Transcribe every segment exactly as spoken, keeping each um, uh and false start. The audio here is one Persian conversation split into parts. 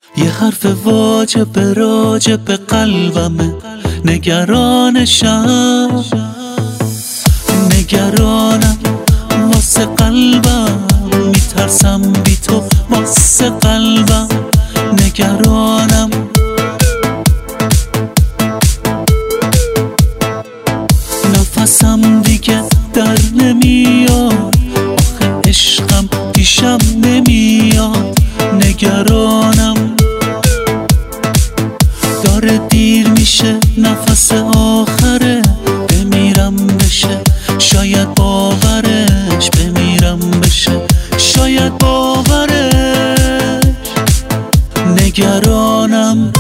یه حرف واجب راجب قلبمه، نگرانشم نگرانم واسه قلبم، میترسم بی تو واسه قلبم نگرانم. نفسم دیگه در نمیاد، آخه عشقم پیشم نمیاد نگرانم. داره دیر میشه نفس آخره، بمیرم بشه شاید باورش، بمیرم بشه شاید باورش نگرانم.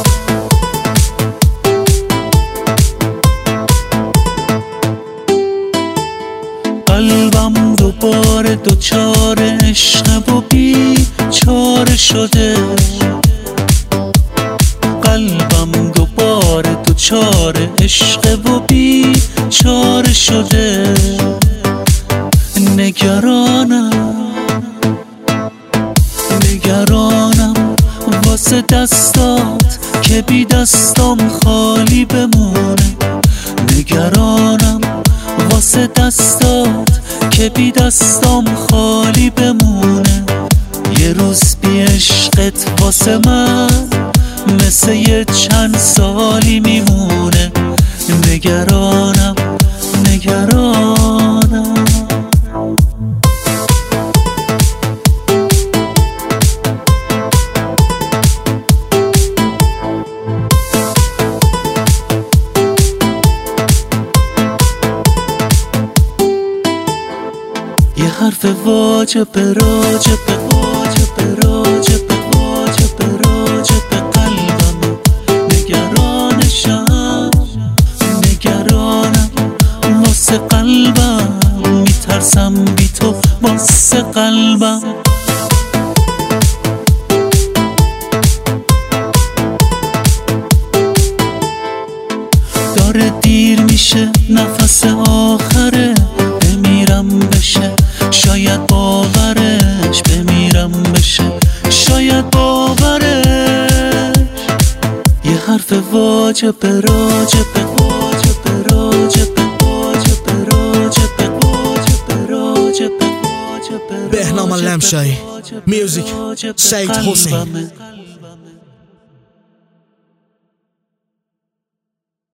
قلبم دوباره دوچار عشق و بی چاره شده، قلبم دوباره دوچار عشق و بی چاره شده نگرانم نگرانم واسه دستات که بی دستام خالی بمونه، نگرانم واسه دستات که بی دستام خالی بمونه. یه روز بی عشقت واسه من مثل یه چند سالی میمونه نگرانم نگرانم. یه حرف واجب راجب واجب راجب واجب راجب قلبم، نگرانشم نگرانم واسه قلبم، میترسم بی تو واسه قلبم. داره دیر میشه نفس آخره، بمیرم بشه شاید باورش، بمیرم بشه شاید باورش. یه حرف واجب راجب واجب راجب واجب راجب واجب راجب واجب. بهنام لمشایی، میوزیک سعید حسین.